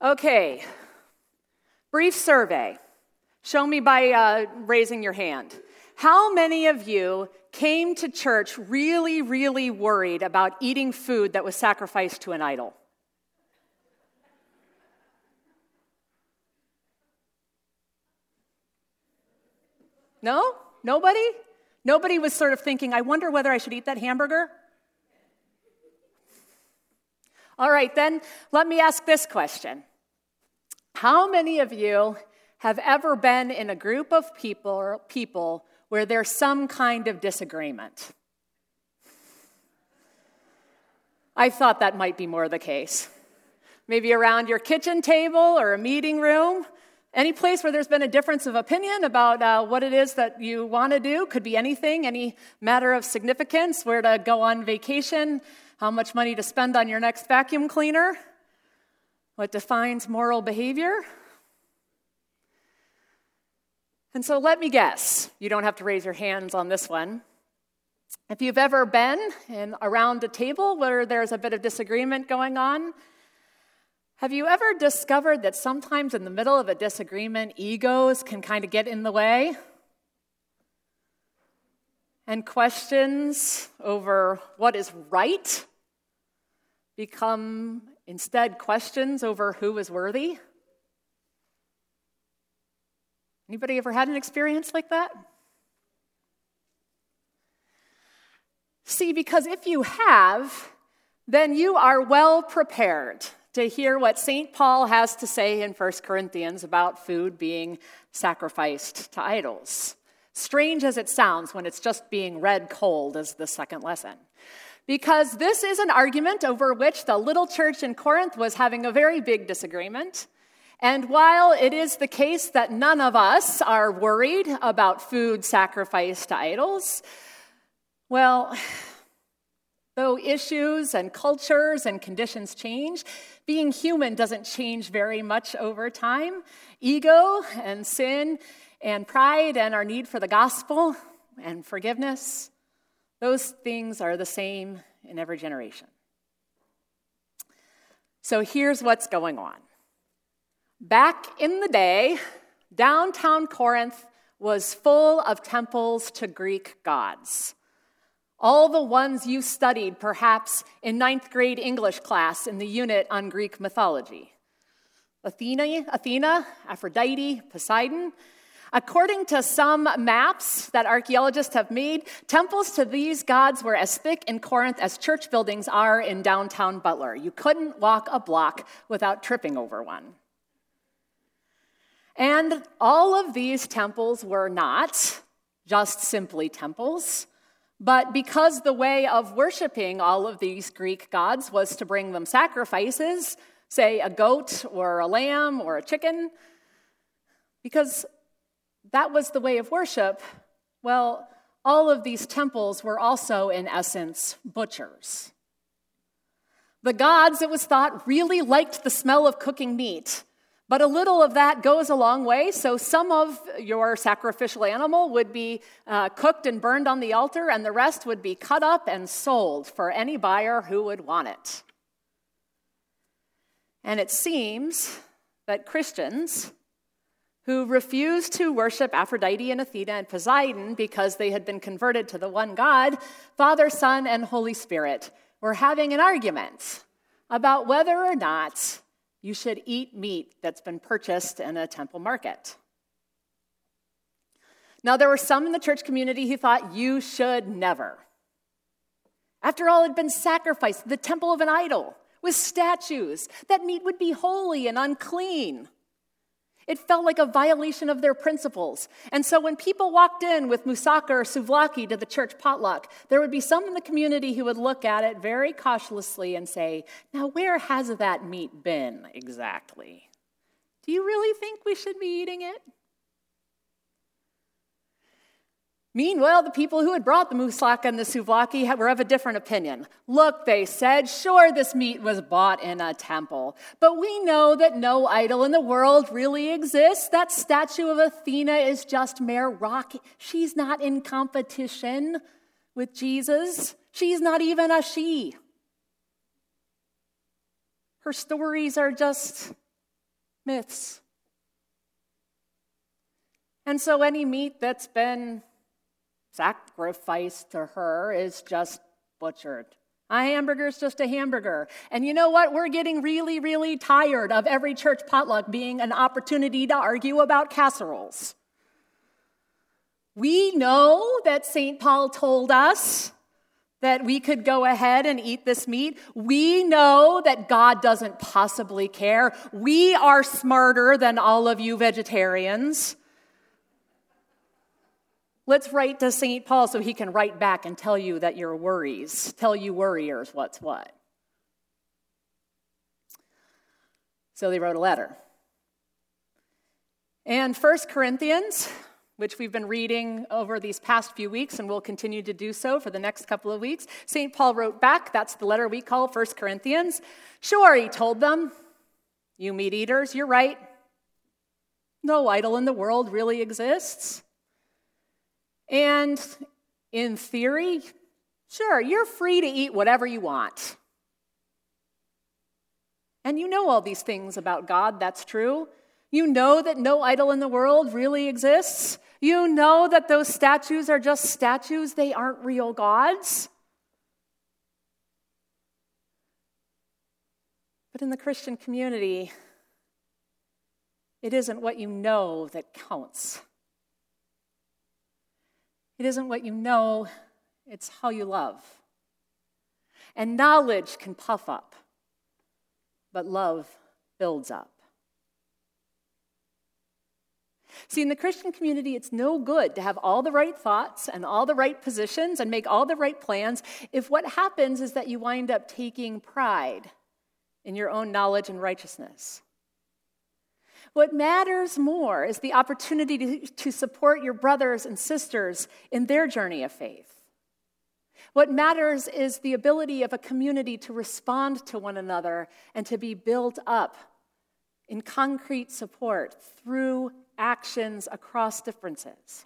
Okay, brief survey. Show me by raising your hand. How many of you came to church really, really worried about eating food that was sacrificed to an idol? No? Nobody? Nobody was sort of thinking, I wonder whether I should eat that hamburger? All right, then let me ask this question. How many of you have ever been in a group of people where there's some kind of disagreement? I thought that might be more the case. Maybe around your kitchen table or a meeting room. Any place where there's been a difference of opinion about what it is that you want to do. Could be anything, any matter of significance, where to go on vacation, how much money to spend on your next vacuum cleaner, what defines moral behavior. And so let me guess, you don't have to raise your hands on this one. If you've ever been around a table where there's a bit of disagreement going on, have you ever discovered that sometimes in the middle of a disagreement, egos can kind of get in the way? And questions over what is right become instead questions over who is worthy? Anybody ever had an experience like that? See, because if you have, then you are well prepared to hear what St. Paul has to say in 1 Corinthians about food being sacrificed to idols. Strange as it sounds when it's just being read cold as the second lesson. Because this is an argument over which the little church in Corinth was having a very big disagreement. And while it is the case that none of us are worried about food sacrificed to idols, well, though issues and cultures and conditions change, being human doesn't change very much over time. Ego and sin and pride and our need for the gospel and forgiveness, those things are the same in every generation. So here's what's going on. Back in the day, downtown Corinth was full of temples to Greek gods. All the ones you studied, perhaps, in 9th grade English class in the unit on Greek mythology. Athena, Aphrodite, Poseidon. According to some maps that archaeologists have made, temples to these gods were as thick in Corinth as church buildings are in downtown Butler. You couldn't walk a block without tripping over one. And all of these temples were not just simply temples, but because the way of worshiping all of these Greek gods was to bring them sacrifices, say a goat or a lamb or a chicken, because that was the way of worship, well, all of these temples were also, in essence, butchers. The gods, it was thought, really liked the smell of cooking meat, but a little of that goes a long way, so some of your sacrificial animal would be cooked and burned on the altar, and the rest would be cut up and sold for any buyer who would want it. And it seems that Christians who refused to worship Aphrodite and Athena and Poseidon because they had been converted to the one God, Father, Son, and Holy Spirit, were having an argument about whether or not you should eat meat that's been purchased in a temple market. Now, there were some in the church community who thought you should never. After all, it had been sacrificed, the temple of an idol, with statues. That meat would be holy and unclean. It felt like a violation of their principles. And so when people walked in with moussaka or souvlaki to the church potluck, there would be some in the community who would look at it very cautiously and say, now where has that meat been exactly? Do you really think we should be eating it? Meanwhile, the people who had brought the moussaka and the souvlaki were of a different opinion. Look, they said, sure, this meat was bought in a temple, but we know that no idol in the world really exists. That statue of Athena is just mere rock. She's not in competition with Jesus. She's not even a she. Her stories are just myths. And so any meat that's been sacrificed to her is just butchered. A hamburger is just a hamburger. And you know what? We're getting really, really tired of every church potluck being an opportunity to argue about casseroles. We know that St. Paul told us that we could go ahead and eat this meat. We know that God doesn't possibly care. We are smarter than all of you vegetarians. Let's write to St. Paul so he can write back and tell you that your worries, tell you worriers what's what. So they wrote a letter. And 1 Corinthians, which we've been reading over these past few weeks and will continue to do so for the next couple of weeks, St. Paul wrote back. That's the letter we call 1 Corinthians. Sure, he told them, you meat eaters, you're right. No idol in the world really exists. And in theory, sure, you're free to eat whatever you want. And you know all these things about God, that's true. You know that no idol in the world really exists. You know that those statues are just statues, they aren't real gods. But in the Christian community, it isn't what you know that counts. It isn't what you know, it's how you love. And knowledge can puff up, but love builds up. See, in the Christian community, it's no good to have all the right thoughts and all the right positions and make all the right plans if what happens is that you wind up taking pride in your own knowledge and righteousness. What matters more is the opportunity to support your brothers and sisters in their journey of faith. What matters is the ability of a community to respond to one another and to be built up in concrete support through actions across differences.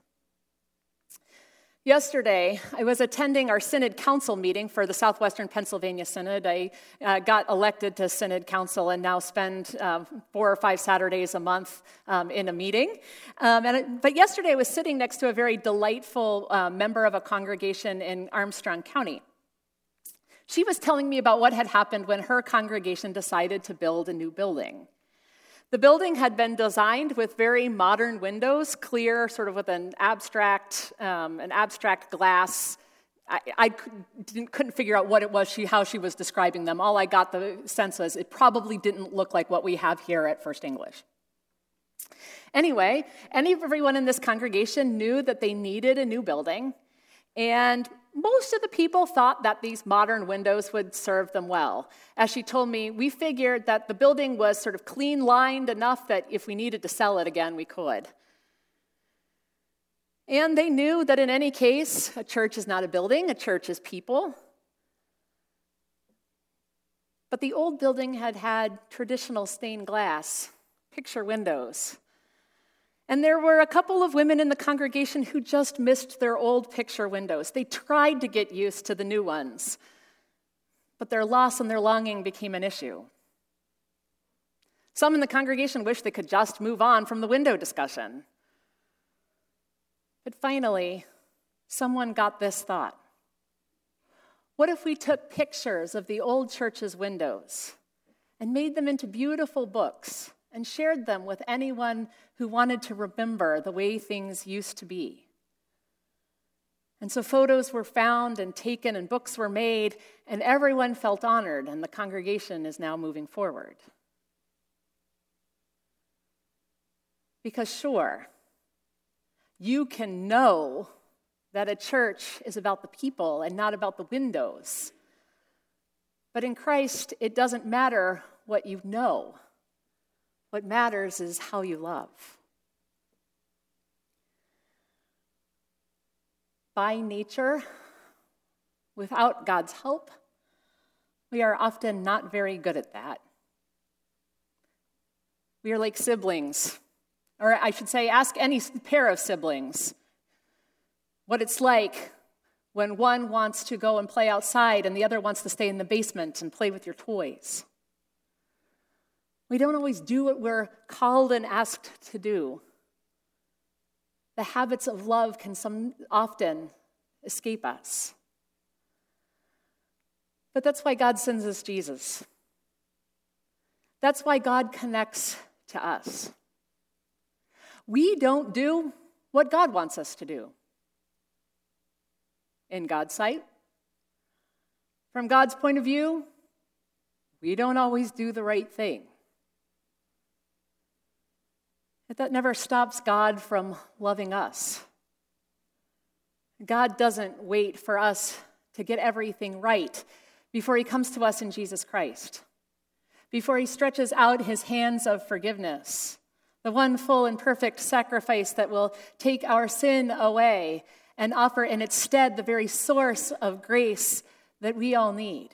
Yesterday, I was attending our Synod Council meeting for the Southwestern Pennsylvania Synod. I got elected to Synod Council and now spend 4 or 5 Saturdays a month in a meeting. But yesterday, I was sitting next to a very delightful member of a congregation in Armstrong County. She was telling me about what had happened when her congregation decided to build a new building. The building had been designed with very modern windows, clear, sort of with an abstract glass. I couldn't figure out what it was, how she was describing them. All I got the sense was it probably didn't look like what we have here at First English. Anyway, everyone in this congregation knew that they needed a new building, and most of the people thought that these modern windows would serve them well. As she told me, we figured that the building was sort of clean-lined enough that if we needed to sell it again, we could. And they knew that in any case, a church is not a building, a church is people. But the old building had had traditional stained glass, picture windows. And there were a couple of women in the congregation who just missed their old picture windows. They tried to get used to the new ones, but their loss and their longing became an issue. Some in the congregation wished they could just move on from the window discussion. But finally, someone got this thought. What if we took pictures of the old church's windows and made them into beautiful books and shared them with anyone who wanted to remember the way things used to be? And so photos were found and taken and books were made, and everyone felt honored, and the congregation is now moving forward. Because sure, you can know that a church is about the people and not about the windows. But in Christ, it doesn't matter what you know. What matters is how you love. By nature, without God's help, we are often not very good at that. We are like siblings, or I should say, ask any pair of siblings what it's like when one wants to go and play outside and the other wants to stay in the basement and play with your toys. We don't always do what we're called and asked to do. The habits of love can often escape us. But that's why God sends us Jesus. That's why God connects to us. We don't do what God wants us to do. In God's sight, from God's point of view, we don't always do the right thing. But that never stops God from loving us. God doesn't wait for us to get everything right before he comes to us in Jesus Christ, before he stretches out his hands of forgiveness, the one full and perfect sacrifice that will take our sin away and offer in its stead the very source of grace that we all need.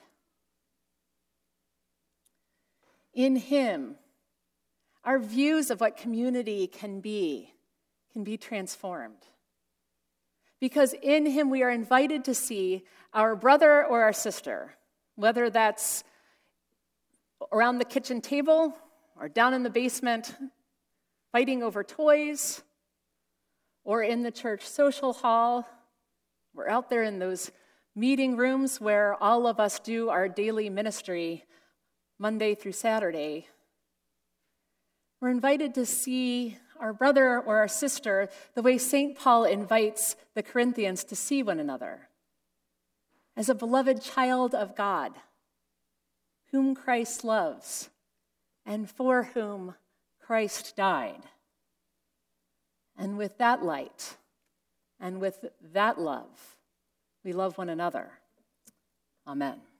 In him, our views of what community can be transformed. Because in him we are invited to see our brother or our sister, whether that's around the kitchen table or down in the basement, fighting over toys, or in the church social hall, or out there in those meeting rooms where all of us do our daily ministry Monday through Saturday. We're invited to see our brother or our sister the way St. Paul invites the Corinthians to see one another, as a beloved child of God, whom Christ loves, and for whom Christ died. And with that light, and with that love, we love one another. Amen.